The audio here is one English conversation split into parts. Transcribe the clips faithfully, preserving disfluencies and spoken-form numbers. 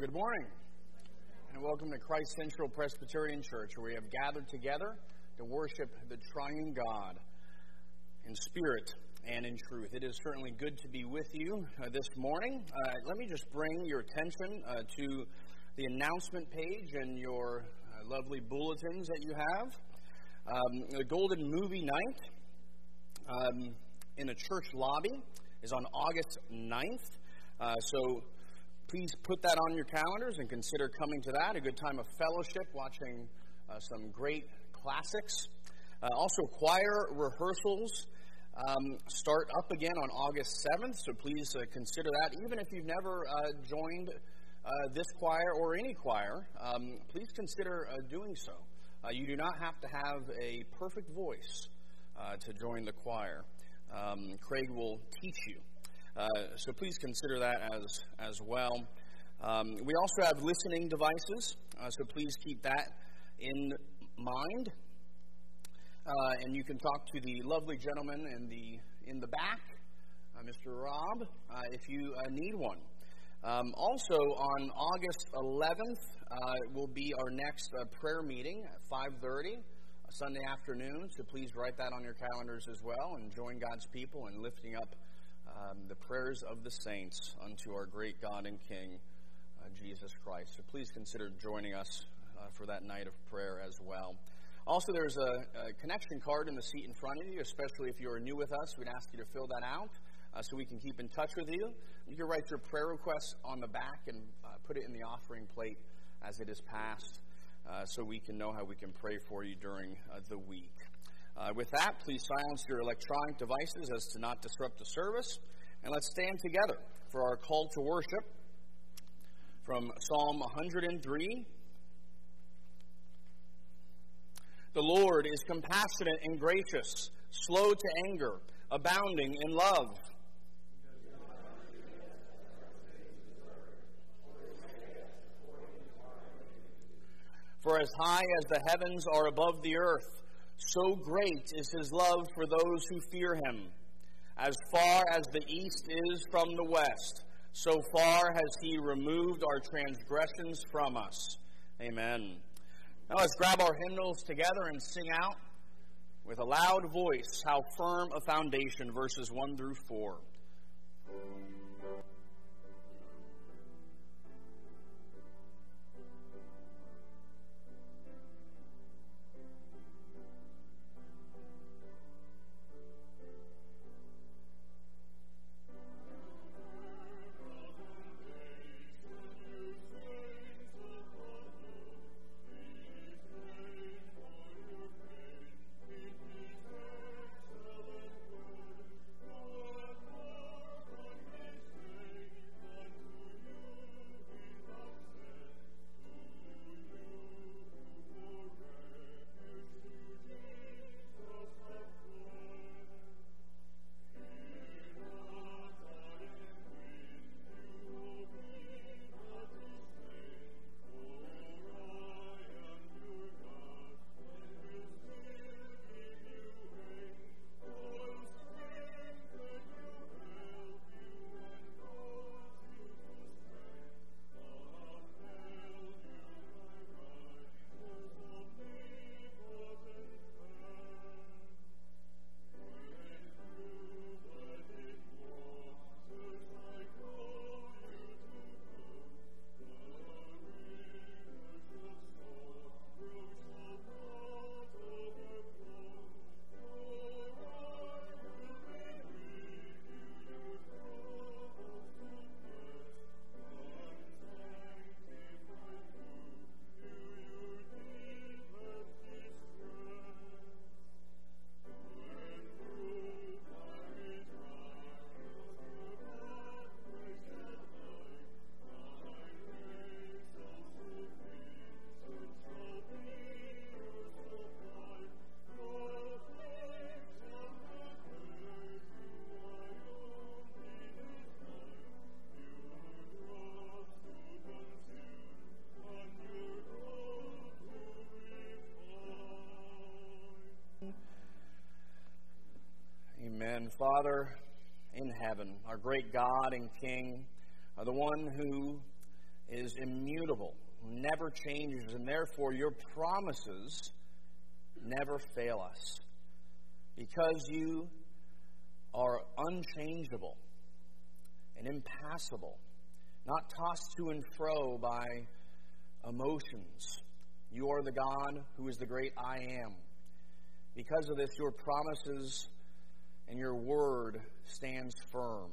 good morning, and welcome to Christ Central Presbyterian Church, where we have gathered together to worship the triune God in spirit and in truth. It is certainly good to be with you uh, this morning. Uh, let me just bring your attention uh, to the announcement page and your uh, lovely bulletins that you have. Um, the Golden Movie Night um, in a church lobby is on August ninth, uh, so please put that on your calendars and consider coming to that. A good time of fellowship, watching uh, some great classics. Uh, also, choir rehearsals um, start up again on August seventh, so please uh, consider that. Even if you've never uh, joined uh, this choir or any choir, um, please consider uh, doing so. Uh, you do not have to have a perfect voice uh, to join the choir. Um, Craig will teach you. Uh, so please consider that as as well. Um, we also have listening devices, uh, so please keep that in mind. Uh, and you can talk to the lovely gentleman in the in the back, uh, Mister Rob, uh, if you uh, need one. Um, also, on August eleventh uh, will be our next uh, prayer meeting at five thirty, Sunday afternoon. So please write that on your calendars as well, and join God's people in lifting up Um, the prayers of the saints unto our great God and King, uh, Jesus Christ. So please consider joining us uh, for that night of prayer as well. Also, there's a, a connection card in the seat in front of you, especially if you are new with us. We'd ask you to fill that out uh, so we can keep in touch with you. You can write your prayer requests on the back and uh, put it in the offering plate as it is passed uh, so we can know how we can pray for you during uh, the week. Uh, with that, please silence your electronic devices as to not disrupt the service. And let's stand together for our call to worship from Psalm one hundred three. The Lord is compassionate and gracious, slow to anger, abounding in love. For as high as the heavens are above the earth, so great is his love for those who fear him. As far as the east is from the west, so far has he removed our transgressions from us. Amen. Now let's grab our hymnals together and sing out with a loud voice, How Firm a Foundation, verses one through four. Amen. Father in heaven, our great God and King, uh, the one who is immutable, never changes, and therefore your promises never fail us. Because you are unchangeable and impassible, not tossed to and fro by emotions. You are the God who is the great I am. Because of this, your promises and your word stands firm.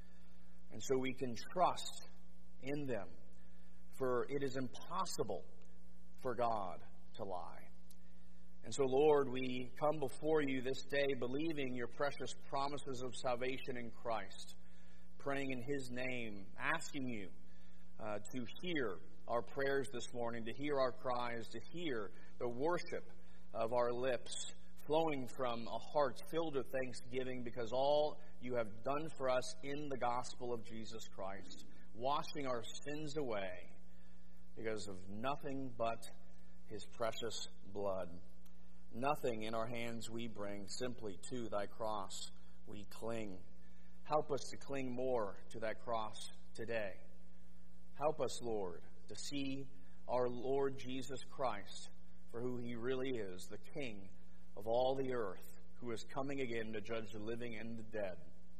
And so we can trust in them, for it is impossible for God to lie. And so, Lord, we come before you this day believing your precious promises of salvation in Christ, praying in his name, asking you uh, to hear our prayers this morning, to hear our cries, to hear the worship of our lips flowing from a heart filled with thanksgiving because all you have done for us in the gospel of Jesus Christ, washing our sins away because of nothing but his precious blood. Nothing in our hands we bring, simply to thy cross we cling. Help us to cling more to that cross today. Help us, Lord, to see our Lord Jesus Christ for who he really is, the King of all the earth, who is coming again to judge the living and the dead.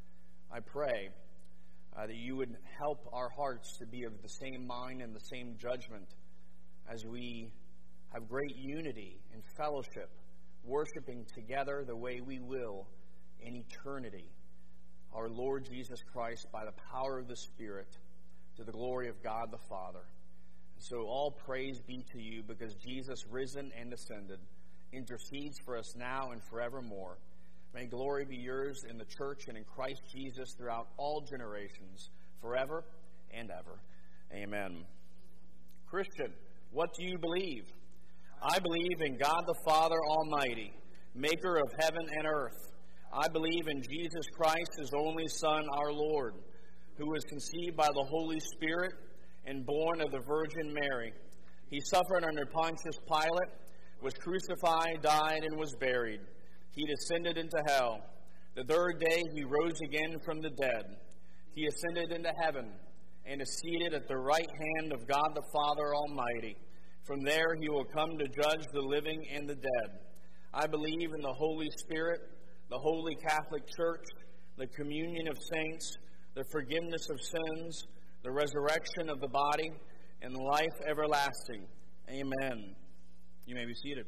I pray uh, that you would help our hearts to be of the same mind and the same judgment as we have great unity and fellowship, worshiping together the way we will in eternity. Our Lord Jesus Christ, by the power of the Spirit, to the glory of God the Father. And so all praise be to you, because Jesus, risen and ascended, intercedes for us now and forevermore. May glory be yours in the church and in Christ Jesus throughout all generations, forever and ever. Amen. Christian, what do you believe? I believe in God the Father Almighty, maker of heaven and earth. I believe in Jesus Christ, his only Son, our Lord, who was conceived by the Holy Spirit and born of the Virgin Mary. He suffered under Pontius Pilate, was crucified, died, and was buried. He descended into hell. The third day he rose again from the dead. He ascended into heaven and is seated at the right hand of God the Father Almighty. From there he will come to judge the living and the dead. I believe in the Holy Spirit, the Holy Catholic Church, the communion of saints, the forgiveness of sins, the resurrection of the body, and life everlasting. Amen. You may be seated.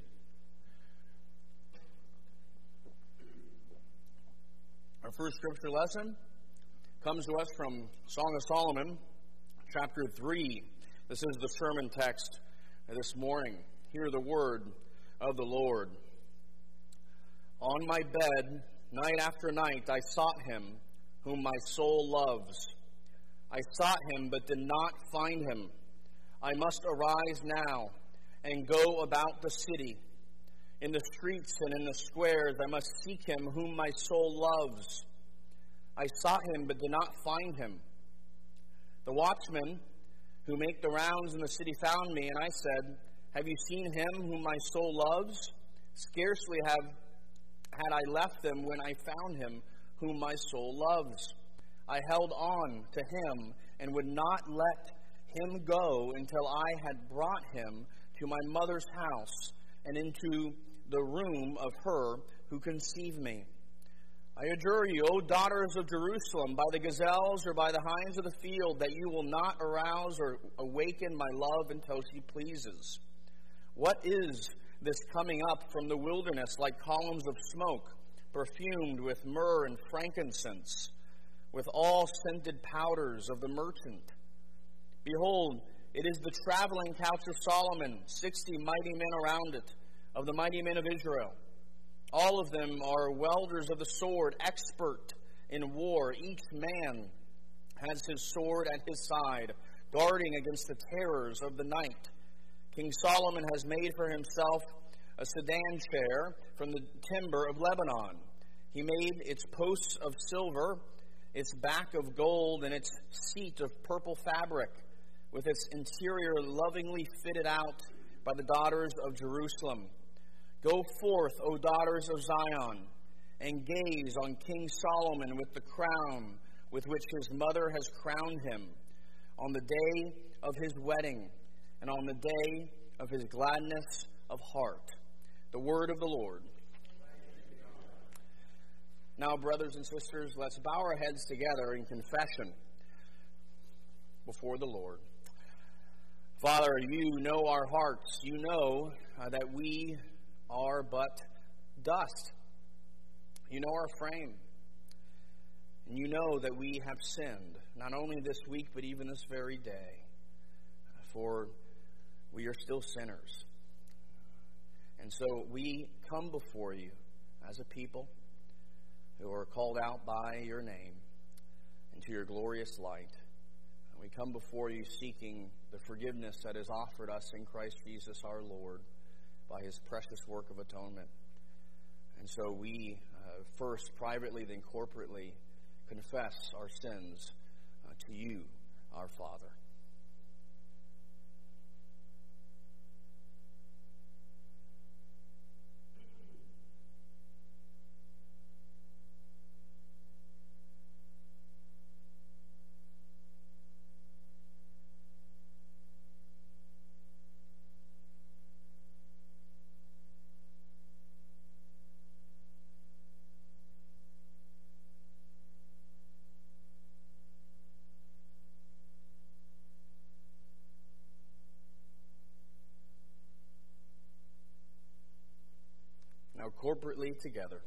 Our first scripture lesson comes to us from Song of Solomon, chapter three. This is the sermon text this morning. Hear the word of the Lord. On my bed, night after night, I sought him, whom my soul loves. I sought him, but did not find him. I must arise now and go about the city. In the streets and in the squares, I must seek him, whom my soul loves. I sought him, but did not find him. The watchmen who make the rounds in the city found me, and I said, have you seen him whom my soul loves? Scarcely have had I left them when I found him whom my soul loves. I held on to him and would not let him go until I had brought him to my mother's house and into the room of her who conceived me. I adjure you, O daughters of Jerusalem, by the gazelles or by the hinds of the field, that you will not arouse or awaken my love until she pleases. What is this coming up from the wilderness like columns of smoke, perfumed with myrrh and frankincense, with all scented powders of the merchant? Behold, it is the traveling couch of Solomon, sixty mighty men around it, of the mighty men of Israel. All of them are welders of the sword, expert in war. Each man has his sword at his side, guarding against the terrors of the night. King Solomon has made for himself a sedan chair from the timber of Lebanon. He made its posts of silver, its back of gold, and its seat of purple fabric, with its interior lovingly fitted out by the daughters of Jerusalem. Go forth, O daughters of Zion, and gaze on King Solomon with the crown with which his mother has crowned him, on the day of his wedding, and on the day of his gladness of heart. The word of the Lord. Now, brothers and sisters, let's bow our heads together in confession before the Lord. Father, you know our hearts. You know uh, that we are but dust. You know our frame. And you know that we have sinned, not only this week, but even this very day. For we are still sinners. And so we come before you as a people who are called out by your name into your glorious light. And we come before you seeking the forgiveness that is offered us in Christ Jesus our Lord by his precious work of atonement. And so we uh, first privately, then corporately confess our sins uh, to you, our Father. Now, corporately together.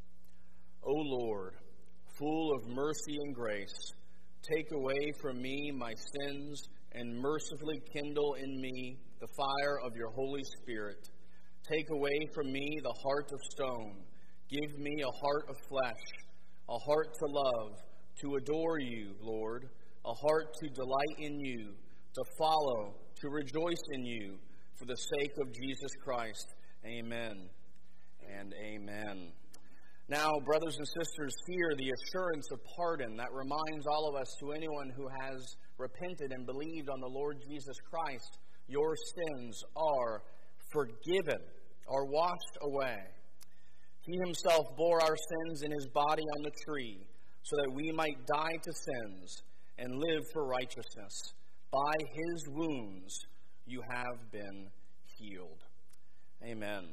O Lord, full of mercy and grace, take away from me my sins and mercifully kindle in me the fire of your Holy Spirit. Take away from me the heart of stone. Give me a heart of flesh, a heart to love, to adore you, Lord, a heart to delight in you, to follow, to rejoice in you, for the sake of Jesus Christ. Amen. And amen. Now, brothers and sisters, hear the assurance of pardon that reminds all of us, to anyone who has repented and believed on the Lord Jesus Christ, your sins are forgiven, are washed away. He himself bore our sins in his body on the tree, so that we might die to sins and live for righteousness. By his wounds you have been healed. Amen.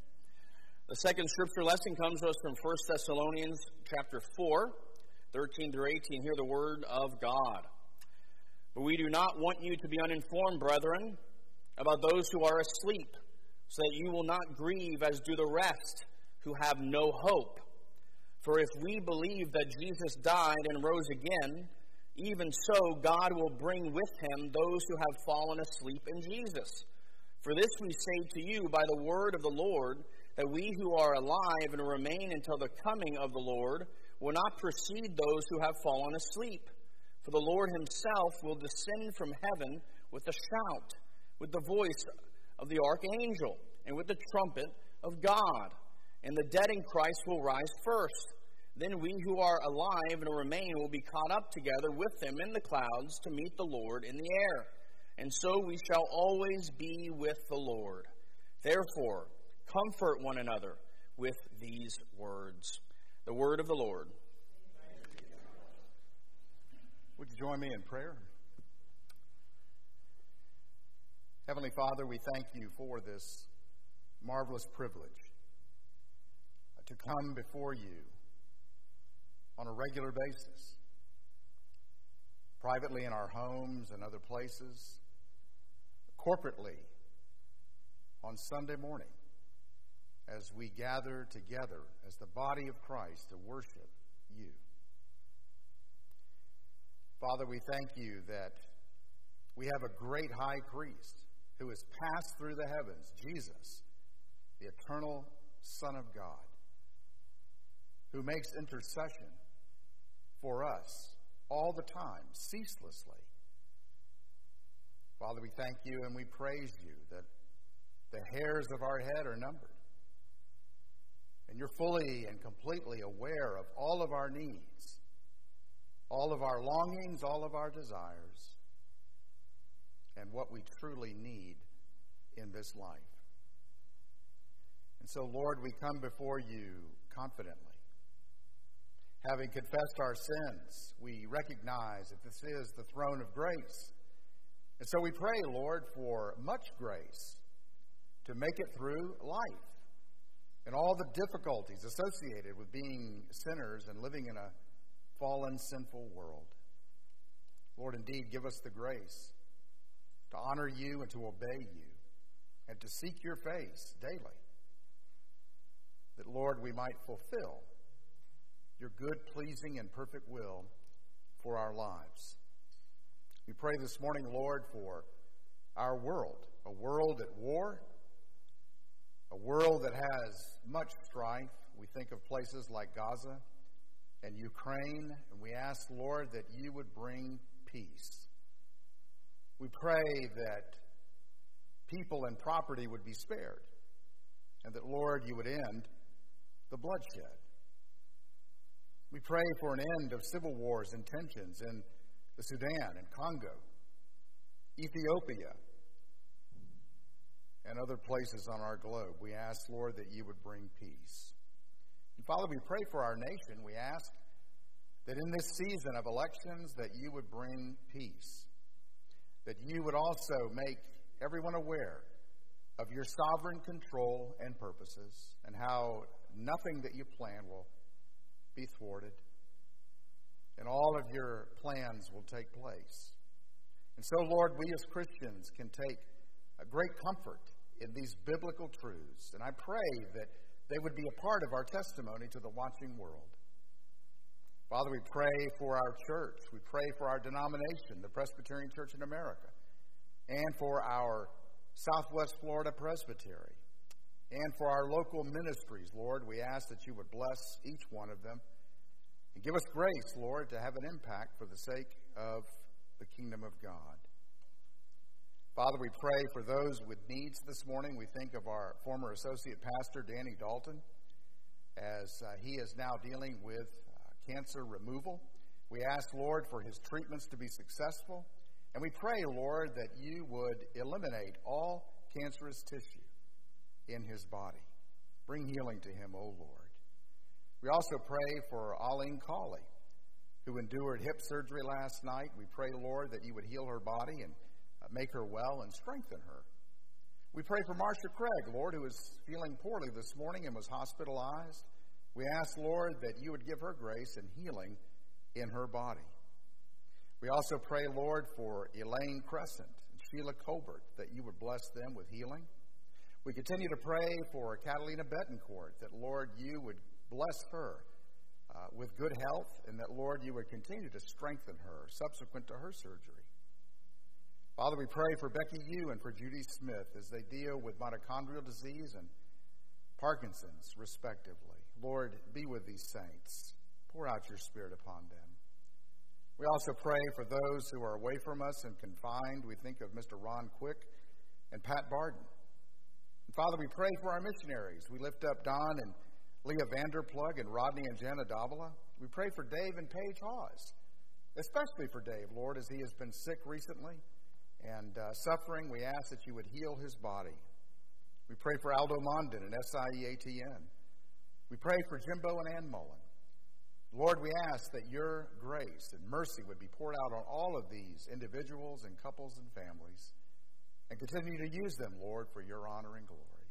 The second scripture lesson comes to us from First Thessalonians chapter four, thirteen through eighteen. Hear the word of God. But we do not want you to be uninformed, brethren, about those who are asleep, so that you will not grieve as do the rest who have no hope. For if we believe that Jesus died and rose again, even so God will bring with him those who have fallen asleep in Jesus. For this we say to you by the word of the Lord, that we who are alive and remain until the coming of the Lord will not precede those who have fallen asleep. For the Lord himself will descend from heaven with a shout, with the voice of the archangel, and with the trumpet of God. And the dead in Christ will rise first. Then we who are alive and remain will be caught up together with them in the clouds to meet the Lord in the air. And so we shall always be with the Lord. Therefore, comfort one another with these words. The word of the Lord. Would you join me in prayer? Heavenly Father, we thank you for this marvelous privilege to come before you on a regular basis, privately in our homes and other places, corporately on Sunday morning, as we gather together as the body of Christ to worship you. Father, we thank you that we have a great high priest who has passed through the heavens, Jesus, the eternal Son of God, who makes intercession for us all the time, ceaselessly. Father, we thank you and we praise you that the hairs of our head are numbered. And you're fully and completely aware of all of our needs, all of our longings, all of our desires, and what we truly need in this life. And so, Lord, we come before you confidently, Having confessed our sins, we recognize that this is the throne of grace. And so we pray, Lord, for much grace to make it through life and all the difficulties associated with being sinners and living in a fallen, sinful world. Lord, indeed, give us the grace to honor you and to obey you and to seek your face daily, that, Lord, we might fulfill your good, pleasing, and perfect will for our lives. We pray this morning, Lord, for our world, a world at war, a world that has much strife. We think of places like Gaza and Ukraine, and we ask, Lord, that you would bring peace. We pray that people and property would be spared, and that, Lord, you would end the bloodshed. We pray for an end of civil wars and tensions in the Sudan and Congo, Ethiopia, and other places on our globe. We ask, Lord, that you would bring peace. And Father, we pray for our nation. We ask that in this season of elections that you would bring peace, that you would also make everyone aware of your sovereign control and purposes, and how nothing that you plan will be thwarted, and all of your plans will take place. And so, Lord, we as Christians can take a great comfort in these biblical truths, and I pray that they would be a part of our testimony to the watching world. Father, we pray for our church. We pray for our denomination, the Presbyterian Church in America, and for our Southwest Florida Presbytery, and for our local ministries. Lord, we ask that you would bless each one of them and give us grace, Lord, to have an impact for the sake of the kingdom of God. Father, we pray for those with needs this morning. We think of our former associate pastor, Danny Dalton, as uh, he is now dealing with uh, cancer removal. We ask, Lord, for his treatments to be successful. And we pray, Lord, that you would eliminate all cancerous tissue in his body. Bring healing to him, O Lord. We also pray for Arlene Cawley, who endured hip surgery last night. We pray, Lord, that you would heal her body and uh, make her well and strengthen her. We pray for Marcia Craig, Lord, who is feeling poorly this morning and was hospitalized. We ask, Lord, that you would give her grace and healing in her body. We also pray, Lord, for Elaine Crescent and Sheila Colbert, that you would bless them with healing. We continue to pray for Catalina Betancourt, that, Lord, you would bless her uh, with good health, and that, Lord, you would continue to strengthen her subsequent to her surgery. Father, we pray for Becky Yu and for Judy Smith as they deal with mitochondrial disease and Parkinson's, respectively. Lord, be with these saints. Pour out your Spirit upon them. We also pray for those who are away from us and confined. We think of Mister Ron Quick and Pat Barden. And Father, we pray for our missionaries. We lift up Don and Leah Vanderplug and Rodney and Jana Davila. We pray for Dave and Paige Hawes, especially for Dave, Lord, as he has been sick recently and uh, suffering. We ask that you would heal his body. We pray for Aldo Mondin and S I E A T N. We pray for Jimbo and Ann Mullen. Lord, we ask that your grace and mercy would be poured out on all of these individuals and couples and families, and continue to use them, Lord, for your honor and glory.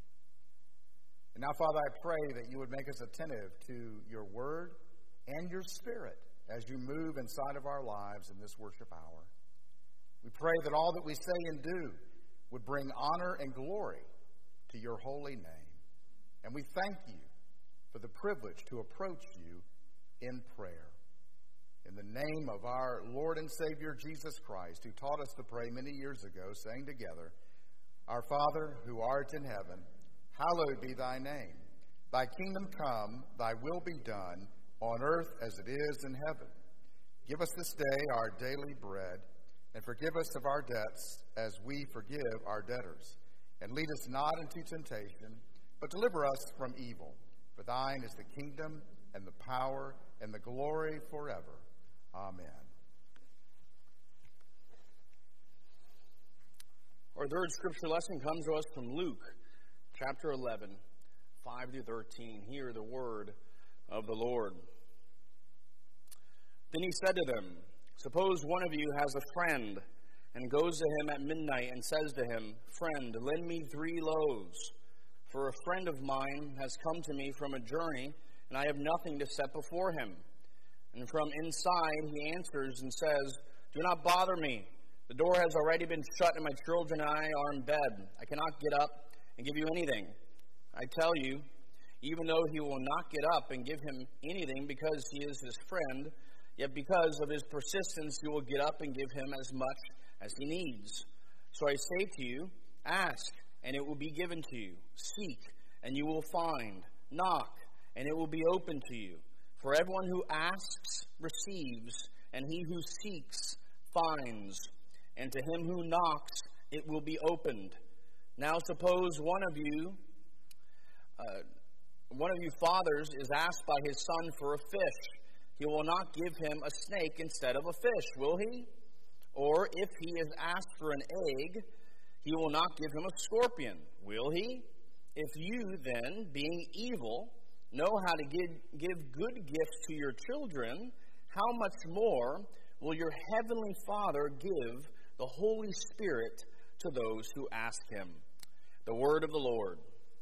And now, Father, I pray that you would make us attentive to your word and your Spirit as you move inside of our lives in this worship hour. We pray that all that we say and do would bring honor and glory to your holy name. And we thank you for the privilege to approach you in prayer. In the name of our Lord and Savior Jesus Christ, who taught us to pray many years ago, saying together, Our Father, who art in heaven, hallowed be thy name. Thy kingdom come, thy will be done, on earth as it is in heaven. Give us this day our daily bread, and forgive us of our debts as we forgive our debtors. And lead us not into temptation, but deliver us from evil. For thine is the kingdom, and the power, and the glory forever. Amen. Our third scripture lesson comes to us from Luke, chapter eleven, five through thirteen. Hear the word of the Lord. Then he said to them, "Suppose one of you has a friend, and goes to him at midnight and says to him, 'Friend, lend me three loaves, for a friend of mine has come to me from a journey, and I have nothing to set before him.' And from inside he answers and says, 'Do not bother me. The door has already been shut, and my children and I are in bed. I cannot get up and give you anything.' I tell you, even though he will not get up and give him anything because he is his friend, yet because of his persistence he will get up and give him as much as he needs. So I say to you, ask, and it will be given to you. Seek, and you will find. Knock, and it will be opened to you. For everyone who asks receives, and he who seeks finds, and to him who knocks it will be opened. Now suppose one of you, uh, one of you fathers is asked by his son for a fish. He will not give him a snake instead of a fish, will he? Or if he is asked for an egg, he will not give him a scorpion, will he? If you then, being evil, know how to give, give good gifts to your children, how much more will your heavenly Father give the Holy Spirit to those who ask him?" The word of the Lord.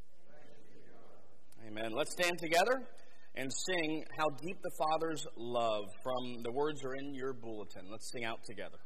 Amen. Let's stand together and sing "How Deep the Father's Love" from the words are in your bulletin. Let's sing out together.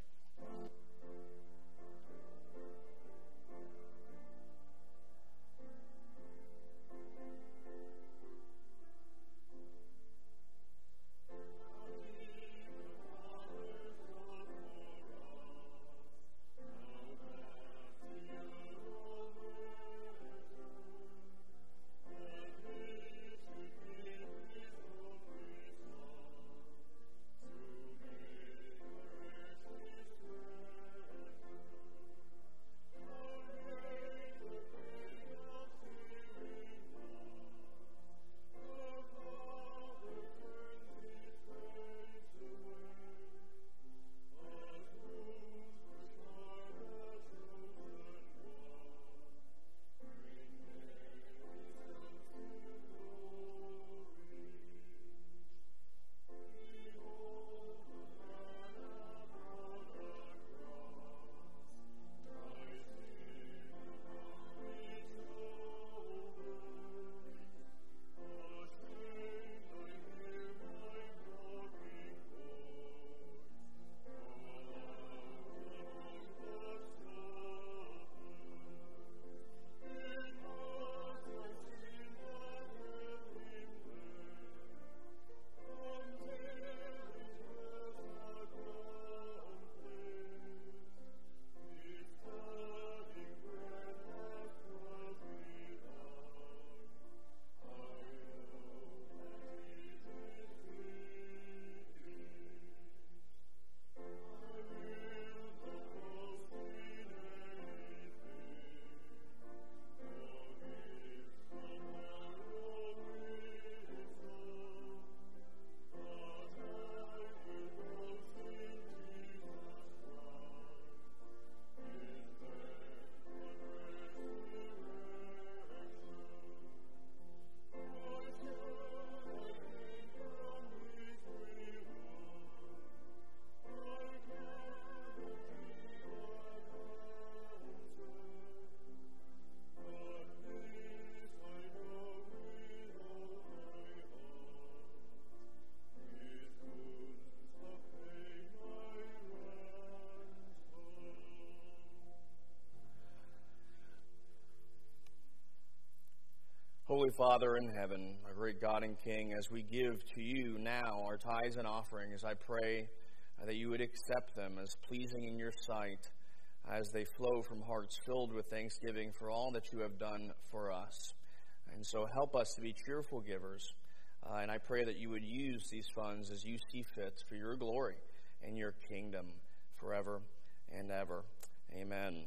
Holy Father in heaven, our great God and King, as we give to you now our tithes and offerings, I pray that you would accept them as pleasing in your sight as they flow from hearts filled with thanksgiving for all that you have done for us. And so help us to be cheerful givers. Uh, and I pray that you would use these funds as you see fit for your glory and your kingdom forever and ever. Amen.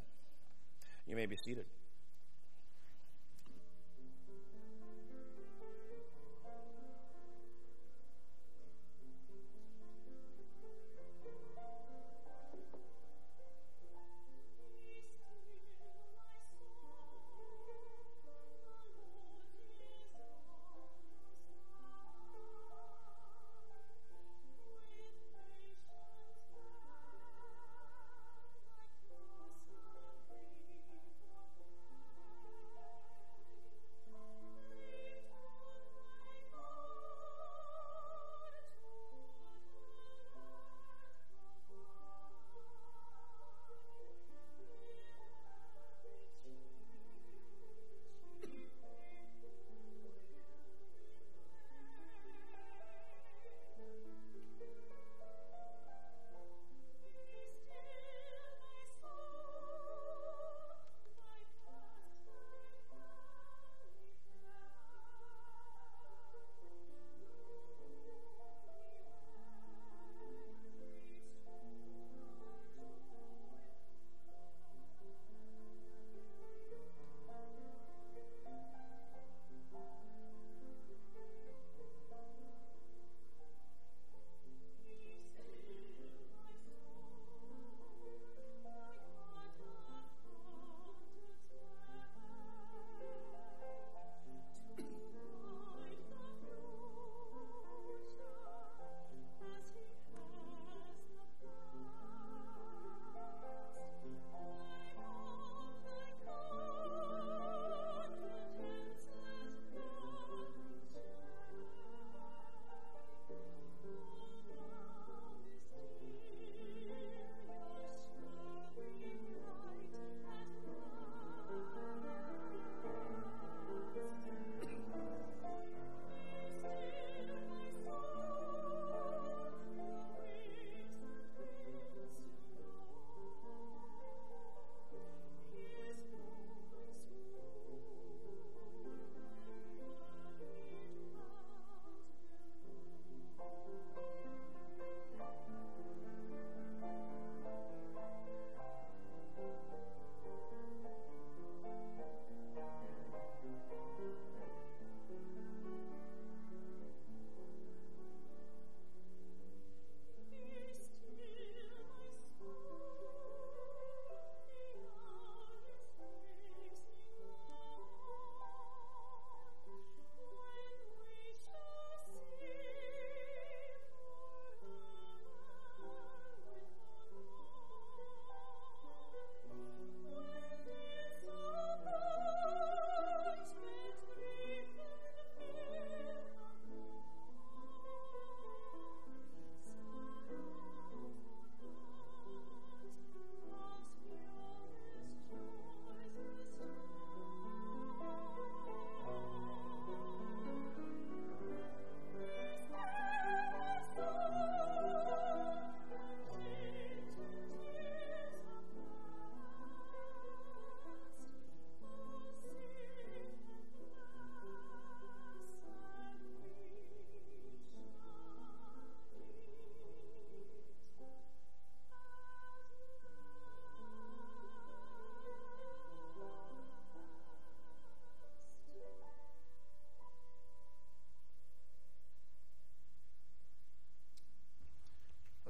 You may be seated.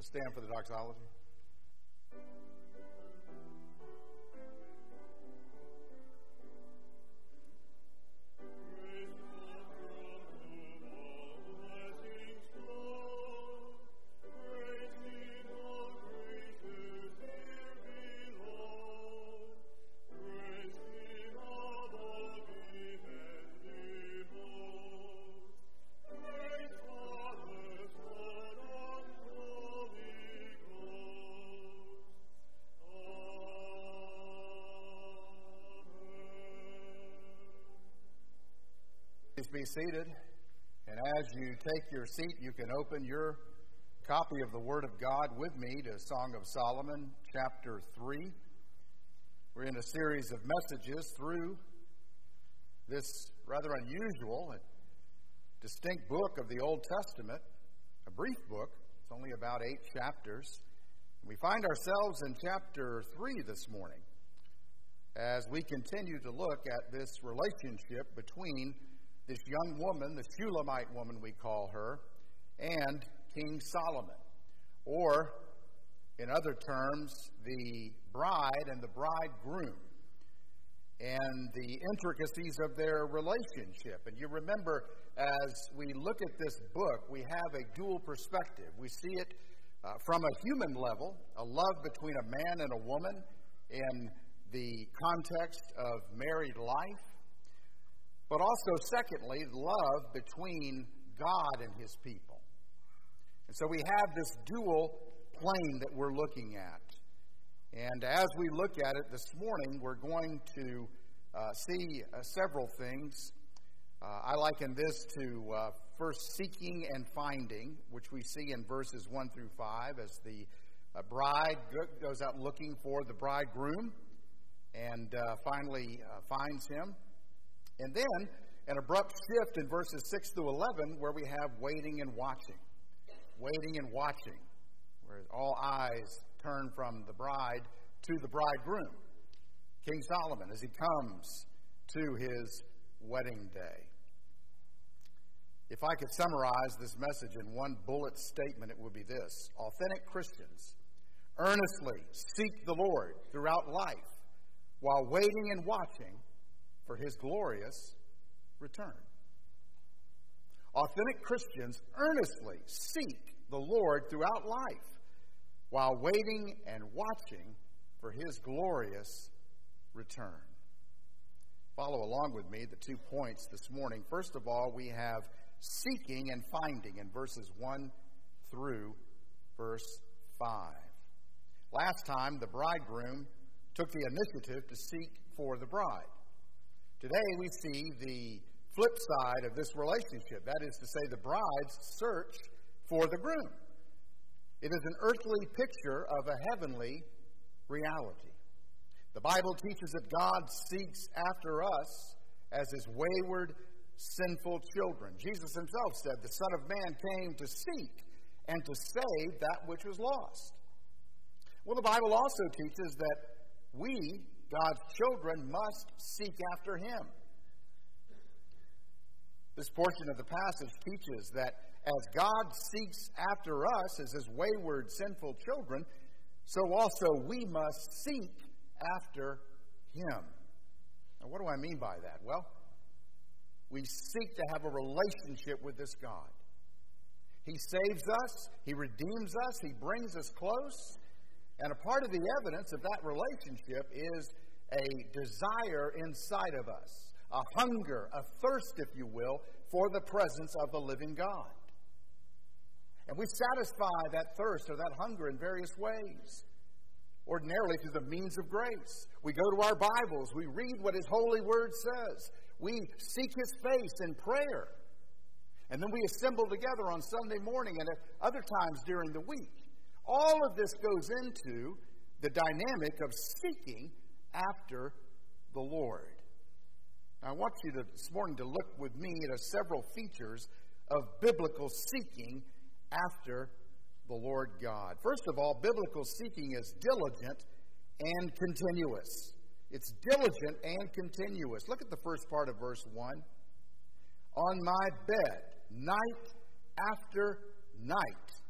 Let's stand for the doxology. Please be seated. And as you take your seat, you can open your copy of the Word of God with me to Song of Solomon, chapter three. We're in a series of messages through this rather unusual and distinct book of the Old Testament, a brief book. It's only about eight chapters. We find ourselves in chapter three this morning as we continue to look at this relationship between this young woman, the Shulamite woman we call her, and King Solomon. Or, in other terms, the bride and the bridegroom, and the intricacies of their relationship. And you remember, as we look at this book, we have a dual perspective. We see it uh, from a human level, a love between a man and a woman in the context of married life. But also, secondly, love between God and His people. And so we have this dual plane that we're looking at. And as we look at it this morning, we're going to uh, see uh, several things. Uh, I liken this to uh, first seeking and finding, which we see in verses one through five, as the uh, bride goes out looking for the bridegroom and uh, finally uh, finds him. And then an abrupt shift in verses six through eleven where we have waiting and watching. Waiting and watching, where all eyes turn from the bride to the bridegroom, King Solomon, as he comes to his wedding day. If I could summarize this message in one bullet statement, it would be this: authentic Christians earnestly seek the Lord throughout life while waiting and watching for His glorious return. Authentic Christians earnestly seek the Lord throughout life while waiting and watching for His glorious return. Follow along with me the two points this morning. First of all, we have seeking and finding in verses one through verse five. Last time, the bridegroom took the initiative to seek for the bride. Today we see the flip side of this relationship. That is to say, the bride's search for the groom. It is an earthly picture of a heavenly reality. The Bible teaches that God seeks after us as His wayward, sinful children. Jesus Himself said, "The Son of Man came to seek and to save that which was lost." Well, the Bible also teaches that we, God's children, must seek after Him. This portion of the passage teaches that as God seeks after us as His wayward, sinful children, so also we must seek after Him. Now, what do I mean by that? Well, we seek to have a relationship with this God. He saves us, He redeems us, He brings us close. And a part of the evidence of that relationship is a desire inside of us, a hunger, a thirst, if you will, for the presence of the living God. And we satisfy that thirst or that hunger in various ways. Ordinarily through the means of grace. We go to our Bibles, we read what His holy word says. We seek His face in prayer. And then we assemble together on Sunday morning and at other times during the week. All of this goes into the dynamic of seeking after the Lord. Now, I want you to, this morning to look with me at several features of biblical seeking after the Lord God. First of all, biblical seeking is diligent and continuous. It's diligent and continuous. Look at the first part of verse one. On my bed, night after night,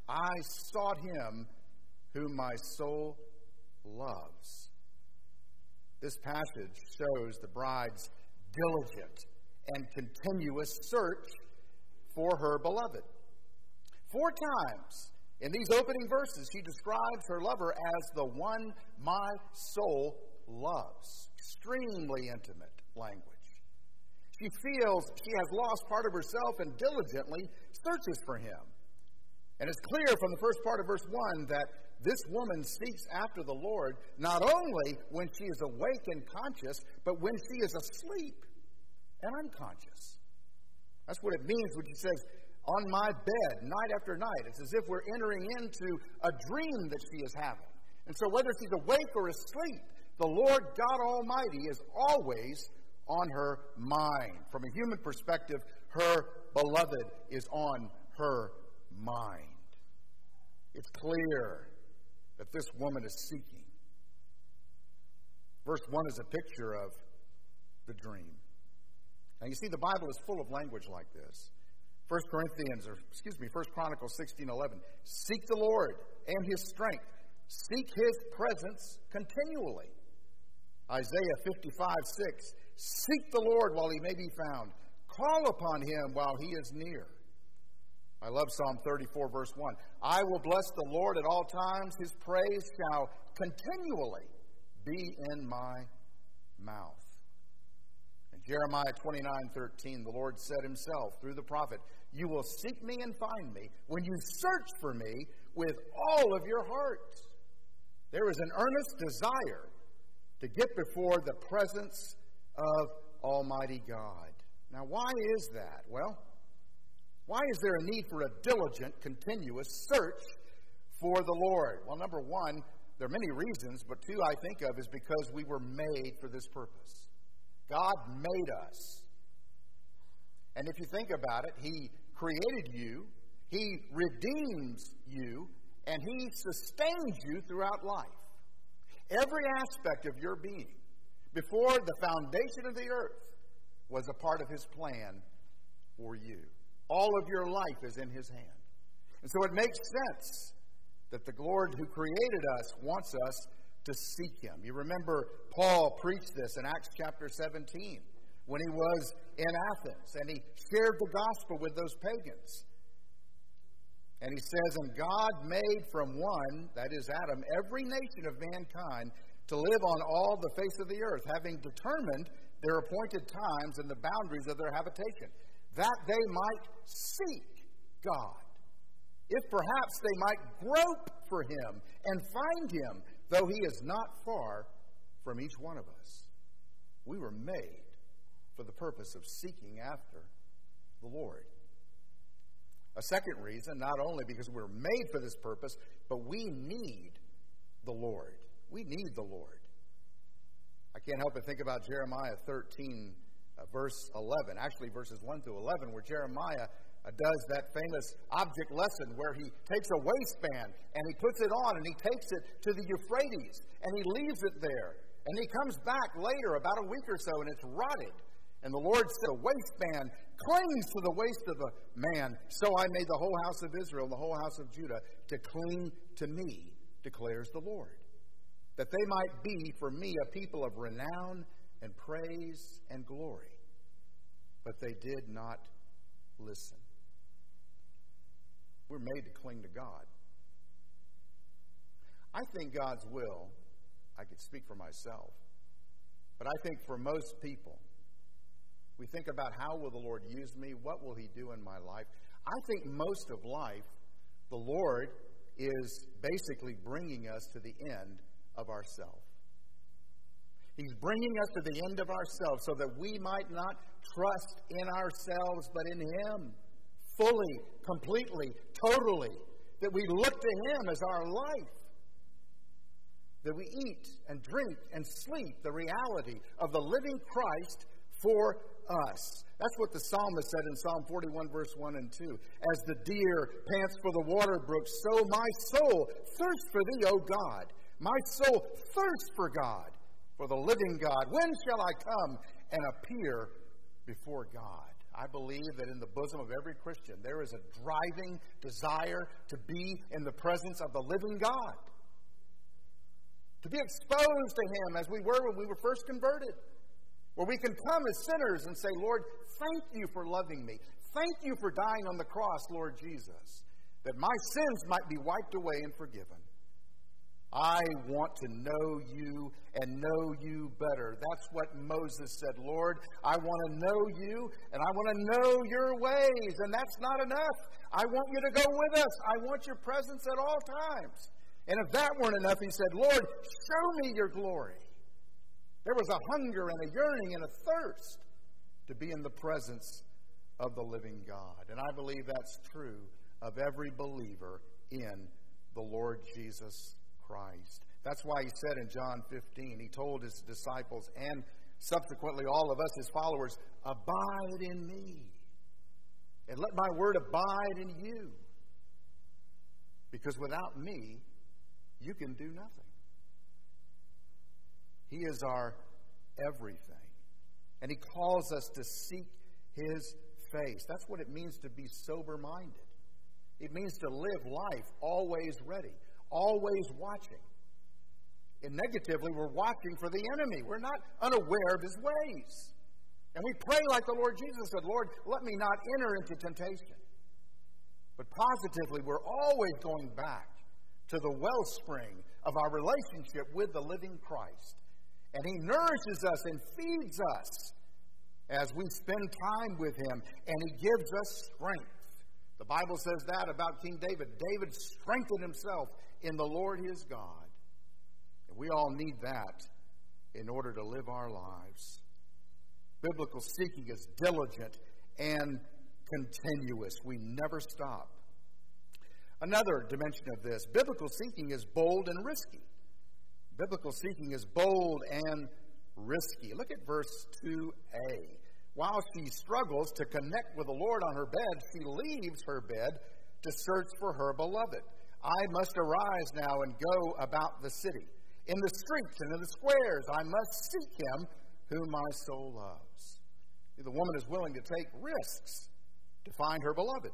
I sought him whom my soul loves. This passage shows the bride's diligent and continuous search for her beloved. Four times in these opening verses, she describes her lover as the one my soul loves. Extremely intimate language. She feels she has lost part of herself and diligently searches for him. And it's clear from the first part of verse one that this woman seeks after the Lord not only when she is awake and conscious, but when she is asleep and unconscious. That's what it means when she says, on my bed, night after night. It's as if we're entering into a dream that she is having. And so whether she's awake or asleep, the Lord God Almighty is always on her mind. From a human perspective, her beloved is on her mind. It's clear that this woman is seeking. Verse one is a picture of the dream. Now you see, the Bible is full of language like this. First Corinthians, or excuse me, First Chronicles sixteen eleven. Seek the Lord and his strength. Seek his presence continually. Isaiah fifty-five six. Seek the Lord while he may be found. Call upon him while he is near. I love Psalm thirty-four, verse one. I will bless the Lord at all times. His praise shall continually be in my mouth. In Jeremiah twenty-nine thirteen, the Lord said himself through the prophet, you will seek me and find me when you search for me with all of your heart. There is an earnest desire to get before the presence of Almighty God. Now, why is that? Well, why is there a need for a diligent, continuous search for the Lord? Well, number one, there are many reasons, but two I think of is because we were made for this purpose. God made us. And if you think about it, he created you, he redeems you, and he sustains you throughout life. Every aspect of your being, before the foundation of the earth, was a part of his plan for you. All of your life is in his hand. And so it makes sense that the Lord who created us wants us to seek him. You remember Paul preached this in Acts chapter seventeen when he was in Athens and he shared the gospel with those pagans. And he says, and God made from one, that is Adam, every nation of mankind to live on all the face of the earth, having determined their appointed times and the boundaries of their habitation, that they might seek God, if perhaps they might grope for him and find him, though he is not far from each one of us. We were made for the purpose of seeking after the Lord. A second reason, not only because we're made for this purpose, but we need the Lord. We need the Lord. I can't help but think about Jeremiah thirteen, uh, verse eleven, actually verses one through eleven, where Jeremiah uh, does that famous object lesson where he takes a waistband and he puts it on and he takes it to the Euphrates and he leaves it there. And he comes back later, about a week or so, and it's rotted. And the Lord said, a waistband clings to the waist of a man. So I made the whole house of Israel, the whole house of Judah, to cling to me, declares the Lord, that they might be for me a people of renown and praise and glory. But they did not listen. We're made to cling to God. I think God's will, I could speak for myself, but I think for most people, we think about how will the Lord use me? What will he do in my life? I think most of life, the Lord is basically bringing us to the end of ourselves. He's bringing us to the end of ourselves so that we might not trust in ourselves, but in him fully, completely, totally. That we look to him as our life. That we eat and drink and sleep the reality of the living Christ for us. That's what the psalmist said in Psalm forty-one, verse one and two. As the deer pants for the water brook, so my soul thirsts for thee, O God. My soul thirsts for God, for the living God. When shall I come and appear before God? I believe that in the bosom of every Christian there is a driving desire to be in the presence of the living God. To be exposed to Him as we were when we were first converted. Where we can come as sinners and say, Lord, thank you for loving me. Thank you for dying on the cross, Lord Jesus, that my sins might be wiped away and forgiven. I want to know you and know you better. That's what Moses said. Lord, I want to know you and I want to know your ways. And that's not enough. I want you to go with us. I want your presence at all times. And if that weren't enough, he said, Lord, show me your glory. There was a hunger and a yearning and a thirst to be in the presence of the living God. And I believe that's true of every believer in the Lord Jesus Christ. That's why he said in John fifteen, he told his disciples and subsequently all of us, his followers, abide in me and let my word abide in you. Because without me, you can do nothing. He is our everything. And he calls us to seek his face. That's what it means to be sober-minded. It means to live life always ready, always watching. And negatively, we're watching for the enemy. We're not unaware of his ways. And we pray like the Lord Jesus said, Lord, let me not enter into temptation. But positively, we're always going back to the wellspring of our relationship with the living Christ. And he nourishes us and feeds us as we spend time with him, and he gives us strength. The Bible says that about King David. David strengthened himself in the Lord his God. And we all need that in order to live our lives. Biblical seeking is diligent and continuous. We never stop. Another dimension of this, biblical seeking is bold and risky. Biblical seeking is bold and risky. Look at verse two a. While she struggles to connect with the Lord on her bed, she leaves her bed to search for her beloved. I must arise now and go about the city. In the streets and in the squares, I must seek him whom my soul loves. The woman is willing to take risks to find her beloved.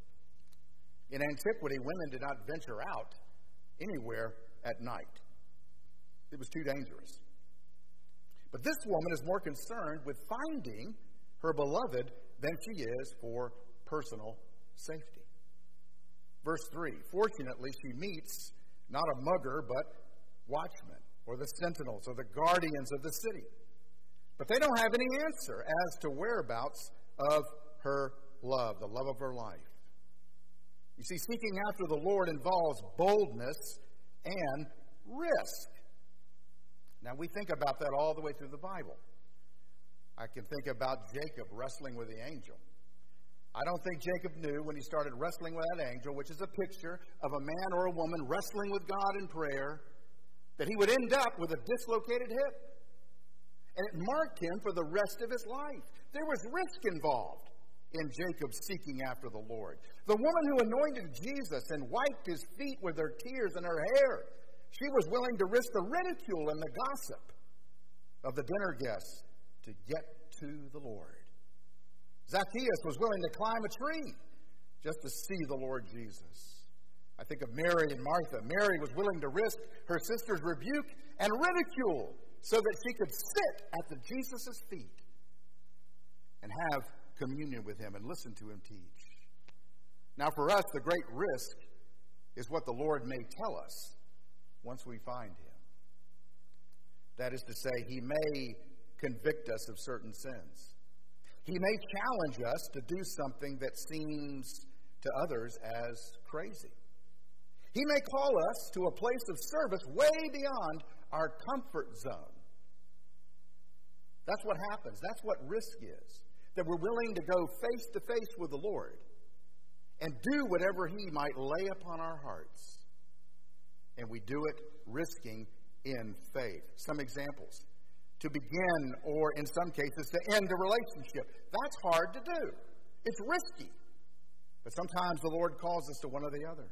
In antiquity, women did not venture out anywhere at night. It was too dangerous. But this woman is more concerned with finding her beloved than she is for personal safety. Verse three, fortunately, she meets not a mugger, but watchmen, or the sentinels, or the guardians of the city. But they don't have any answer as to whereabouts of her love, the love of her life. You see, seeking after the Lord involves boldness and risk. Now, we think about that all the way through the Bible. I can think about Jacob wrestling with the angel. I don't think Jacob knew when he started wrestling with that angel, which is a picture of a man or a woman wrestling with God in prayer, that he would end up with a dislocated hip. And it marked him for the rest of his life. There was risk involved in Jacob seeking after the Lord. The woman who anointed Jesus and wiped his feet with her tears and her hair, she was willing to risk the ridicule and the gossip of the dinner guests to get to the Lord. Zacchaeus was willing to climb a tree just to see the Lord Jesus. I think of Mary and Martha. Mary was willing to risk her sister's rebuke and ridicule so that she could sit at the Jesus' feet and have communion with him and listen to him teach. Now for us, the great risk is what the Lord may tell us once we find him. That is to say, he may convict us of certain sins. He may challenge us to do something that seems to others as crazy. He may call us to a place of service way beyond our comfort zone. That's what happens. That's what risk is. That we're willing to go face to face with the Lord and do whatever he might lay upon our hearts. And we do it risking in faith. Some examples. To begin, or in some cases, to end a relationship. That's hard to do. It's risky. But sometimes the Lord calls us to one or the other.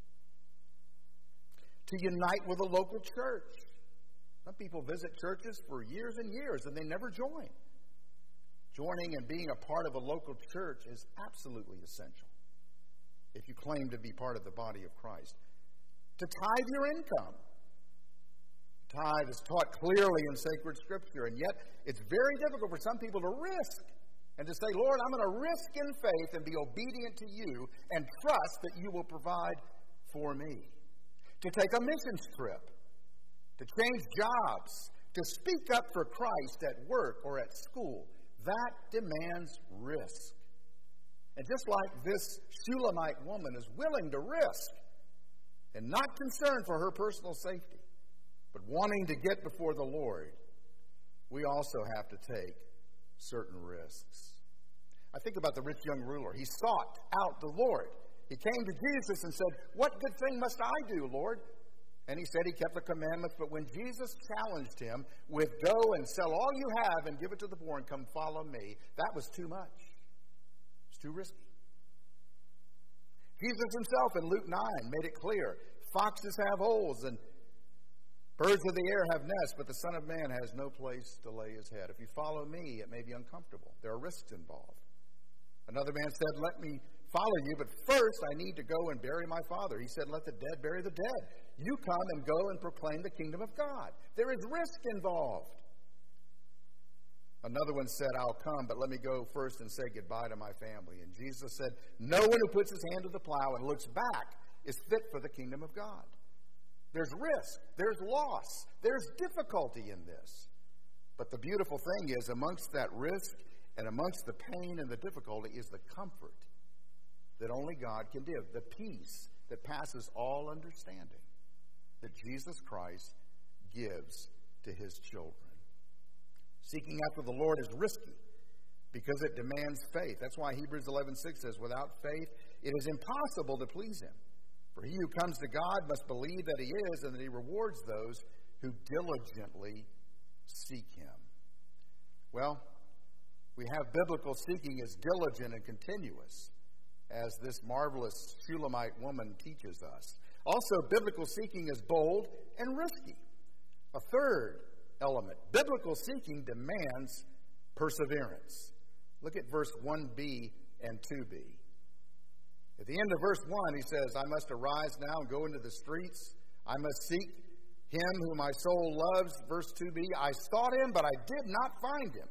To unite with a local church. Some people visit churches for years and years and they never join. joining and being a part of a local church is absolutely essential if you claim to be part of the body of Christ. To tithe your income. Tithe is taught clearly in sacred Scripture, and yet it's very difficult for some people to risk and to say, Lord, I'm going to risk in faith and be obedient to you and trust that you will provide for me. To take a missions trip, to change jobs, to speak up for Christ at work or at school, that demands risk. And just like this Shulamite woman is willing to risk and not concerned for her personal safety, but wanting to get before the Lord, we also have to take certain risks. I think about the rich young ruler. He sought out the Lord. He came to Jesus and said, what good thing must I do, Lord? And he said he kept the commandments, but when Jesus challenged him with go and sell all you have and give it to the poor and come follow me, that was too much. It was too risky. Jesus himself in Luke nine made it clear, foxes have holes and birds of the air have nests, but the Son of Man has no place to lay his head. If you follow me, it may be uncomfortable. There are risks involved. Another man said, let me follow you, but first I need to go and bury my father. He said, let the dead bury the dead. You come and go and proclaim the kingdom of God. There is risk involved. Another one said, I'll come, but let me go first and say goodbye to my family. And Jesus said, no one who puts his hand to the plow and looks back is fit for the kingdom of God. There's risk. There's loss. There's difficulty in this. But the beautiful thing is, amongst that risk and amongst the pain and the difficulty is the comfort that only God can give, the peace that passes all understanding that Jesus Christ gives to his children. Seeking after the Lord is risky because it demands faith. That's why Hebrews eleven six says, without faith, it is impossible to please him. For he who comes to God must believe that he is and that he rewards those who diligently seek him. Well, we have biblical seeking as diligent and continuous, as this marvelous Shulamite woman teaches us. Also, biblical seeking is bold and risky. A third element, biblical seeking demands perseverance. Look at verse one b and two b. At the end of verse one, he says, I must arise now and go into the streets. I must seek him whom my soul loves. Verse two b, I sought him, but I did not find him.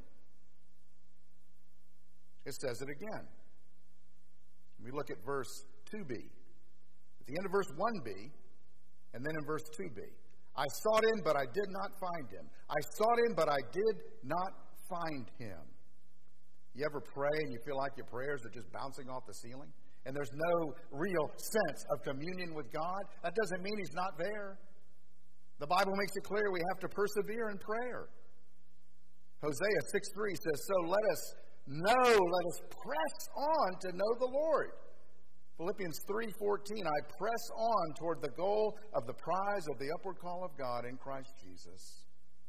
It says it again. We look at verse two b. At the end of verse one b, and then in verse two b. I sought him, but I did not find him. I sought him, but I did not find him. You ever pray and you feel like your prayers are just bouncing off the ceiling? And there's no real sense of communion with God? That doesn't mean he's not there. The Bible makes it clear we have to persevere in prayer. Hosea six three says, so let us know, let us press on to know the Lord. Philippians three fourteen, I press on toward the goal of the prize of the upward call of God in Christ Jesus.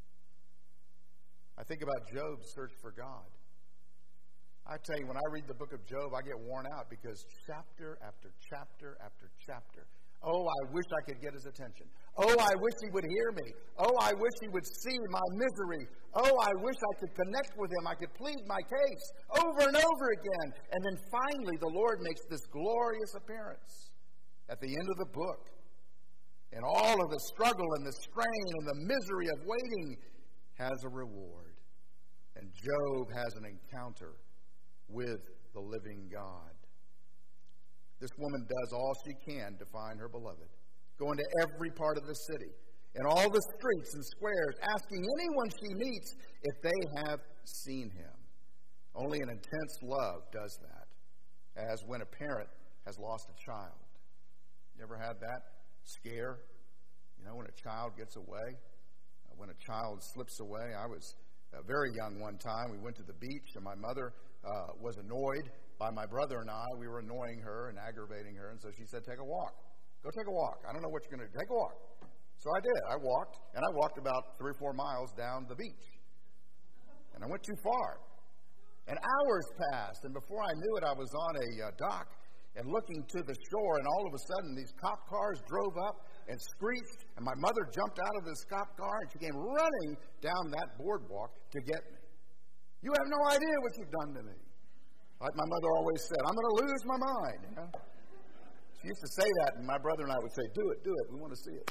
I think about Job's search for God. I tell you, when I read the book of Job, I get worn out because chapter after chapter after chapter. Oh, I wish I could get his attention. Oh, I wish he would hear me. Oh, I wish he would see my misery. Oh, I wish I could connect with him. I could plead my case over and over again. And then finally, the Lord makes this glorious appearance at the end of the book. And all of the struggle and the strain and the misery of waiting has a reward. And Job has an encounter with the living God. This woman does all she can to find her beloved, going to every part of the city and all the streets and squares, asking anyone she meets if they have seen him. Only an intense love does that, as when a parent has lost a child. You ever had that scare? You know, when a child gets away, when a child slips away. I was uh, very young one time. We went to the beach, and my mother uh, was annoyed by my brother and I. We were annoying her and aggravating her, and so she said, take a walk. Go take a walk. I don't know what you're going to do. Take a walk. So I did. I walked, and I walked about three or four miles down the beach. And I went too far. And hours passed, and before I knew it, I was on a uh, dock and looking to the shore, and all of a sudden, these cop cars drove up and screeched, and my mother jumped out of this cop car, and she came running down that boardwalk to get me. You have no idea what you've done to me. Like my mother always said, I'm going to lose my mind. You know? She used to say that, and my brother and I would say, do it, do it. We want to see it.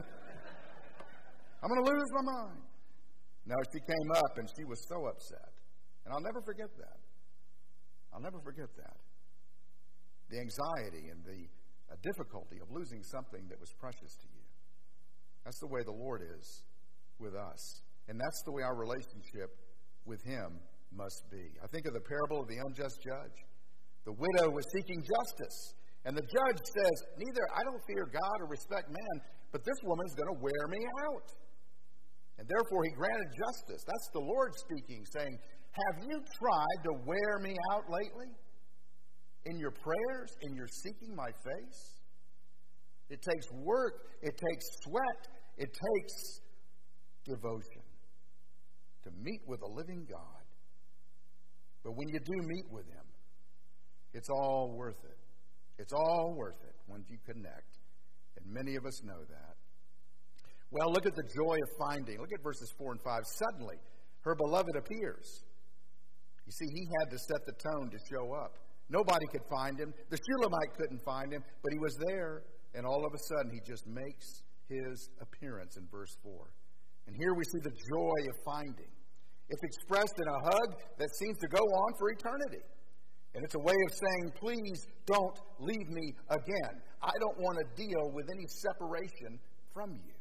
I'm going to lose my mind. No, she came up, and she was so upset. And I'll never forget that. I'll never forget that. The anxiety and the uh, difficulty of losing something that was precious to you. That's the way the Lord is with us. And that's the way our relationship with Him must be. I think of the parable of the unjust judge. The widow was seeking justice. And the judge says, neither, I don't fear God or respect man, but this woman's going to wear me out. And therefore he granted justice. That's the Lord speaking, saying, have you tried to wear me out lately? In your prayers, in your seeking my face? It takes work, it takes sweat, it takes devotion to meet with a living God. But when you do meet with Him, it's all worth it. It's all worth it when you connect. And many of us know that. Well, look at the joy of finding. Look at verses four and five. Suddenly, her beloved appears. You see, he had to set the tone to show up. Nobody could find him. The Shulamite couldn't find him, but he was there. And all of a sudden, he just makes his appearance in verse four. And here we see the joy of finding. It's expressed in a hug that seems to go on for eternity. And it's a way of saying, please don't leave me again. I don't want to deal with any separation from you.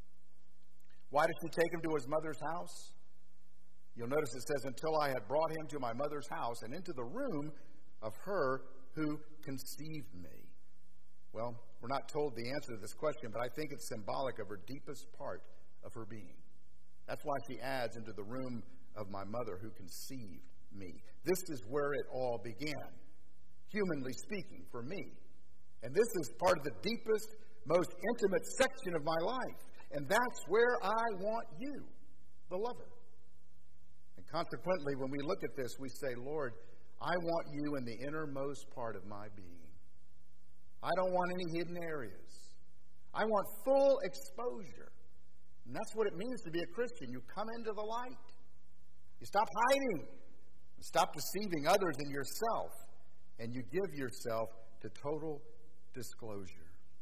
Why did she take him to his mother's house? You'll notice it says, until I had brought him to my mother's house and into the room of her who conceived me. Well, we're not told the answer to this question, but I think it's symbolic of her deepest part of her being. That's why she adds into the room of my mother who conceived me. This is where it all began, humanly speaking, for me. And this is part of the deepest, most intimate section of my life. And that's where I want you, the lover. And consequently, when we look at this, we say, Lord, I want you in the innermost part of my being. I don't want any hidden areas. I want full exposure. And that's what it means to be a Christian. You come into the light. You stop hiding. You stop deceiving others and yourself. And you give yourself to total disclosure.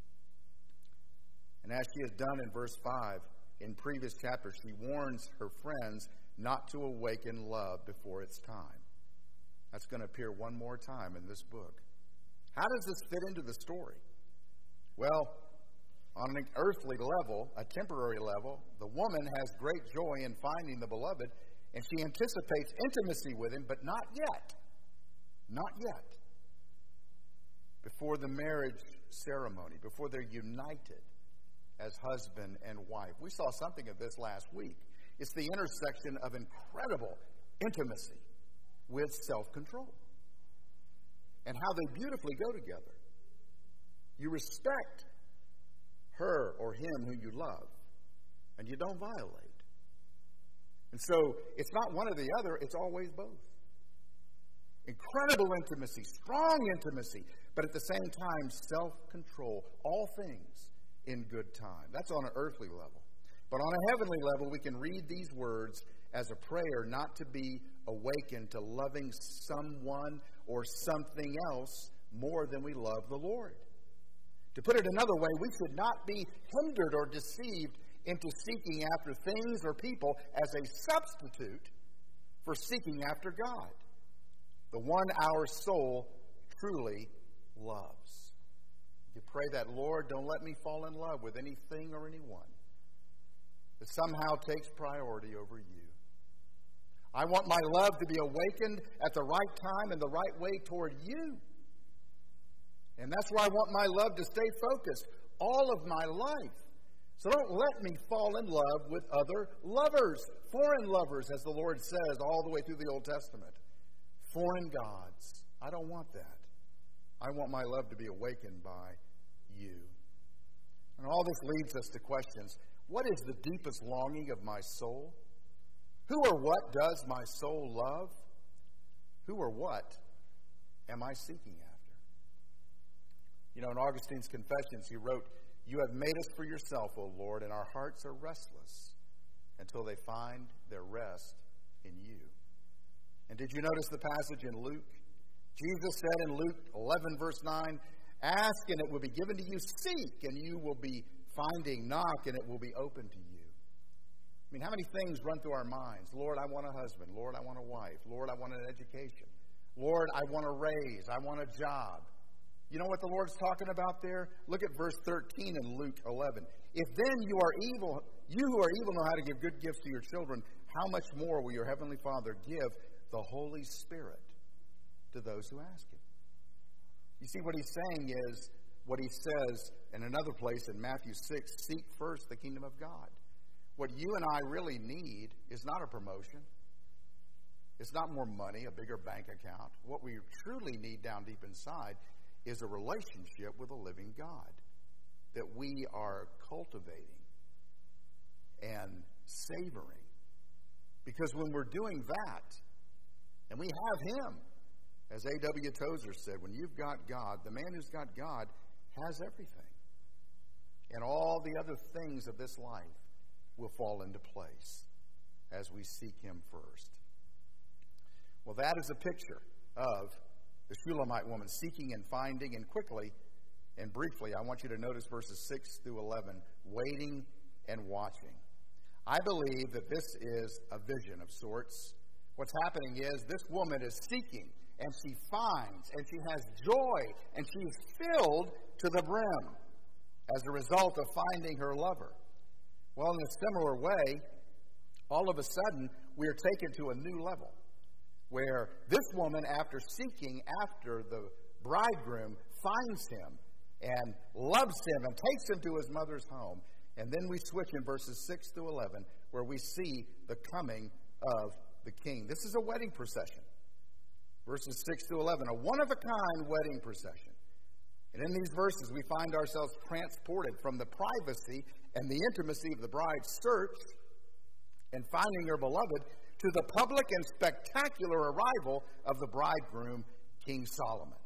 And as she has done in verse five, in previous chapters, she warns her friends not to awaken love before its time. That's going to appear one more time in this book. How does this fit into the story? Well, on an earthly level, a temporary level, the woman has great joy in finding the beloved, and she anticipates intimacy with him, but not yet. Not yet. Before the marriage ceremony, before they're united as husband and wife. We saw something of this last week. It's the intersection of incredible intimacy with self-control. And how they beautifully go together. You respect her or him who you love, and you don't violate. And so it's not one or the other, it's always both. Incredible intimacy, strong intimacy, but at the same time, self-control. All things in good time. That's on an earthly level. But on a heavenly level, we can read these words as a prayer not to be awakened to loving someone or something else more than we love the Lord. To put it another way, we should not be hindered or deceived into seeking after things or people as a substitute for seeking after God, the one our soul truly loves. You pray that, Lord, don't let me fall in love with anything or anyone that somehow takes priority over you. I want my love to be awakened at the right time and the right way toward you. And that's why I want my love to stay focused all of my life. So don't let me fall in love with other lovers, foreign lovers, as the Lord says all the way through the Old Testament. Foreign gods. I don't want that. I want my love to be awakened by you. And all this leads us to questions. What is the deepest longing of my soul? Who or what does my soul love? Who or what am I seeking after? You know, in Augustine's Confessions, he wrote, you have made us for yourself, O Lord, and our hearts are restless until they find their rest in you. And did you notice the passage in Luke? Jesus said in Luke eleven, verse nine, ask and it will be given to you. Seek and you will be finding. Knock and it will be open to you. I mean, how many things run through our minds? Lord, I want a husband. Lord, I want a wife. Lord, I want an education. Lord, I want a raise. I want a job. You know what the Lord's talking about there? Look at verse thirteen in Luke eleven. If then you are evil, you who are evil know how to give good gifts to your children, how much more will your heavenly Father give the Holy Spirit to those who ask Him? You see, what He's saying is what He says in another place in Matthew six, seek first the kingdom of God. What you and I really need is not a promotion. It's not more money, a bigger bank account. What we truly need down deep inside is a relationship with a living God that we are cultivating and savoring. Because when we're doing that, and we have Him, as A W Tozer said, when you've got God, the man who's got God has everything. And all the other things of this life will fall into place as we seek Him first. Well, that is a picture of the Shulamite woman seeking and finding, and quickly and briefly, I want you to notice verses six through eleven, waiting and watching. I believe that this is a vision of sorts. What's happening is this woman is seeking, and she finds, and she has joy, and she is filled to the brim as a result of finding her lover. Well, in a similar way, all of a sudden, we are taken to a new level, where this woman, after seeking after the bridegroom, finds him and loves him and takes him to his mother's home. And then we switch in verses six through eleven, where we see the coming of the king. This is a wedding procession. Verses six through eleven, a one-of-a-kind wedding procession. And in these verses, we find ourselves transported from the privacy and the intimacy of the bride's search and finding her beloved to the public and spectacular arrival of the bridegroom, King Solomon.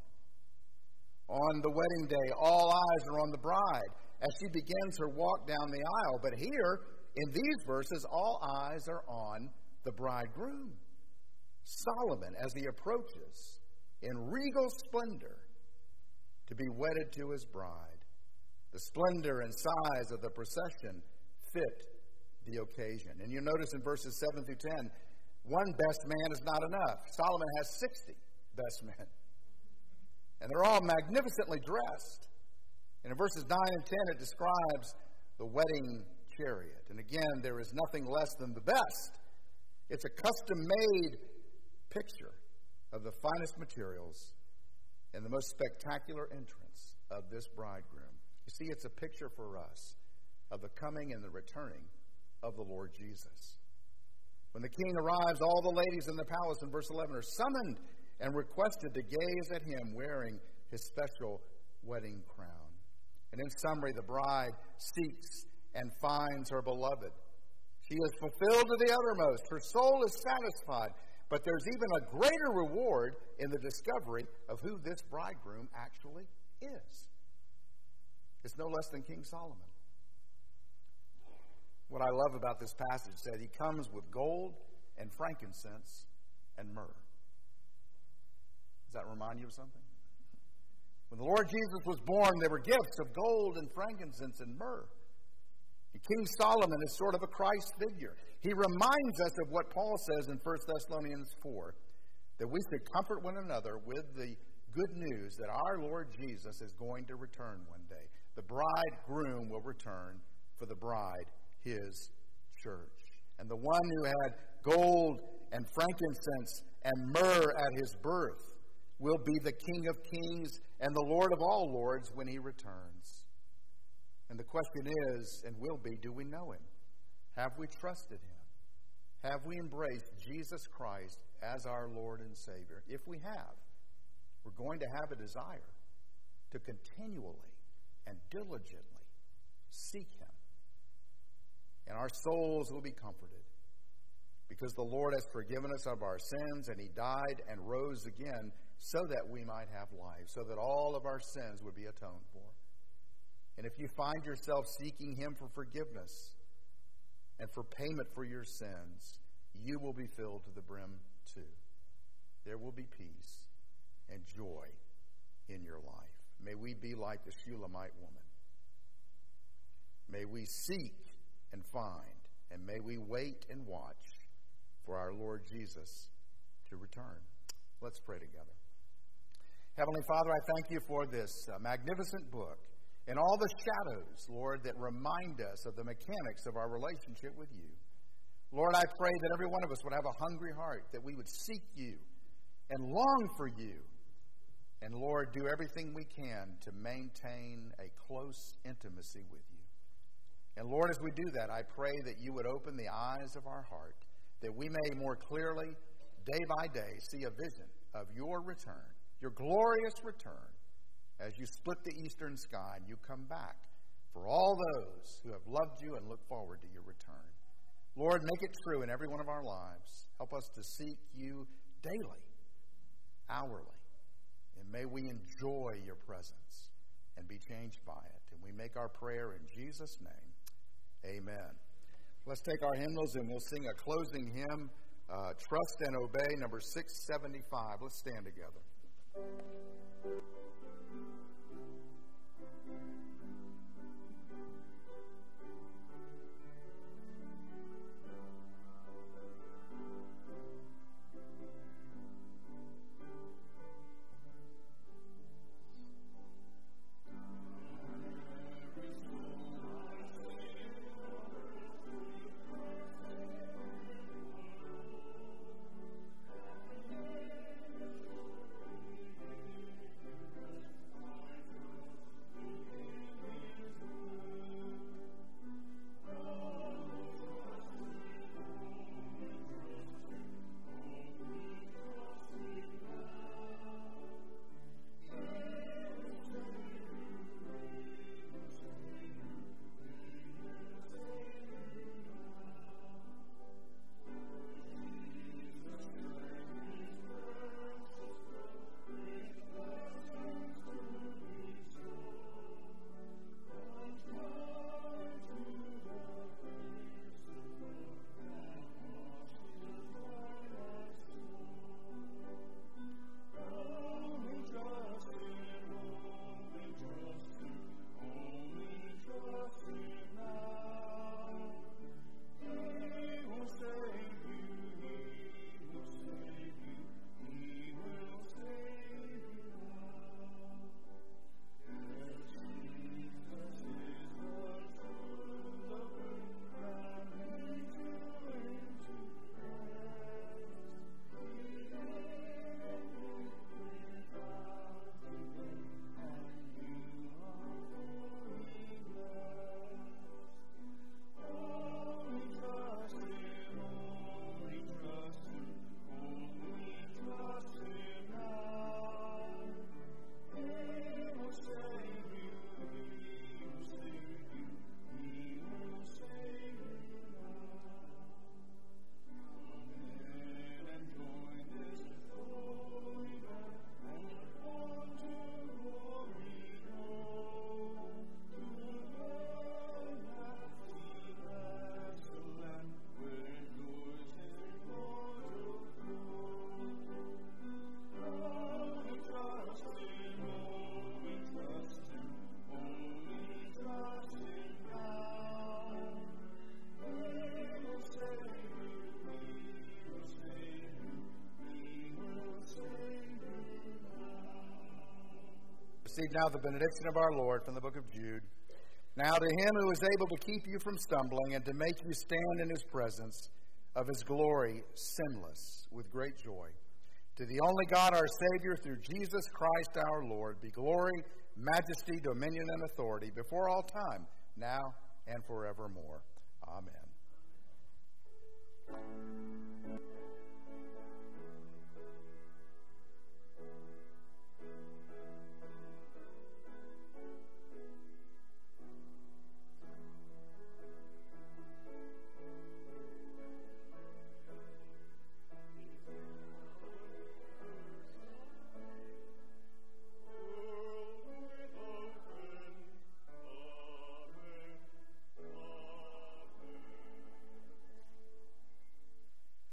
On the wedding day, all eyes are on the bride as she begins her walk down the aisle. But here, in these verses, all eyes are on the bridegroom, Solomon, as he approaches in regal splendor to be wedded to his bride. The splendor and size of the procession fit the occasion. And you notice in verses seven through ten, one best man is not enough. Solomon has sixty best men. And they're all magnificently dressed. And in verses nine and ten, it describes the wedding chariot. And again, there is nothing less than the best. It's a custom-made picture of the finest materials and the most spectacular entrance of this bridegroom. You see, it's a picture for us of the coming and the returning of the Lord Jesus. When the king arrives, all the ladies in the palace in verse eleven are summoned and requested to gaze at him wearing his special wedding crown. And in summary, the bride seeks and finds her beloved. She is fulfilled to the uttermost. Her soul is satisfied. But there's even a greater reward in the discovery of who this bridegroom actually is. It's no less than King Solomon. What I love about this passage is that he comes with gold and frankincense and myrrh. Does that remind you of something? When the Lord Jesus was born, there were gifts of gold and frankincense and myrrh. And King Solomon is sort of a Christ figure. He reminds us of what Paul says in First Thessalonians four, that we should comfort one another with the good news that our Lord Jesus is going to return one day. The bridegroom will return for the bride, his church. And the one who had gold and frankincense and myrrh at his birth will be the King of kings and the Lord of all lords when he returns. And the question is, and will be, do we know him? Have we trusted him? Have we embraced Jesus Christ as our Lord and Savior? If we have, we're going to have a desire to continually and diligently seek him. And our souls will be comforted because the Lord has forgiven us of our sins, and he died and rose again so that we might have life, so that all of our sins would be atoned for. And if you find yourself seeking him for forgiveness and for payment for your sins, you will be filled to the brim too. there will be peace and joy in your life. May we be like the Shulamite woman. May we seek and find, and may we wait and watch for our Lord Jesus to return. Let's pray together. Heavenly Father, I thank you for this uh, magnificent book and all the shadows, Lord, that remind us of the mechanics of our relationship with you. Lord, I pray that every one of us would have a hungry heart, that we would seek you and long for you. And Lord, do everything we can to maintain a close intimacy with you. And Lord, as we do that, I pray that you would open the eyes of our heart, that we may more clearly, day by day, see a vision of your return, your glorious return, as you split the eastern sky and you come back for all those who have loved you and look forward to your return. Lord, make it true in every one of our lives. Help us to seek you daily, hourly, and may we enjoy your presence and be changed by it. And we make our prayer in Jesus' name. Amen. Let's take our hymnals and we'll sing a closing hymn, uh, Trust and Obey, number six seventy-five. Let's stand together. Receive now the benediction of our Lord from the book of Jude. Now to him who is able to keep you from stumbling and to make you stand in his presence of his glory, sinless, with great joy. To the only God our Savior, through Jesus Christ our Lord, be glory, majesty, dominion, and authority before all time, now and forevermore. Amen.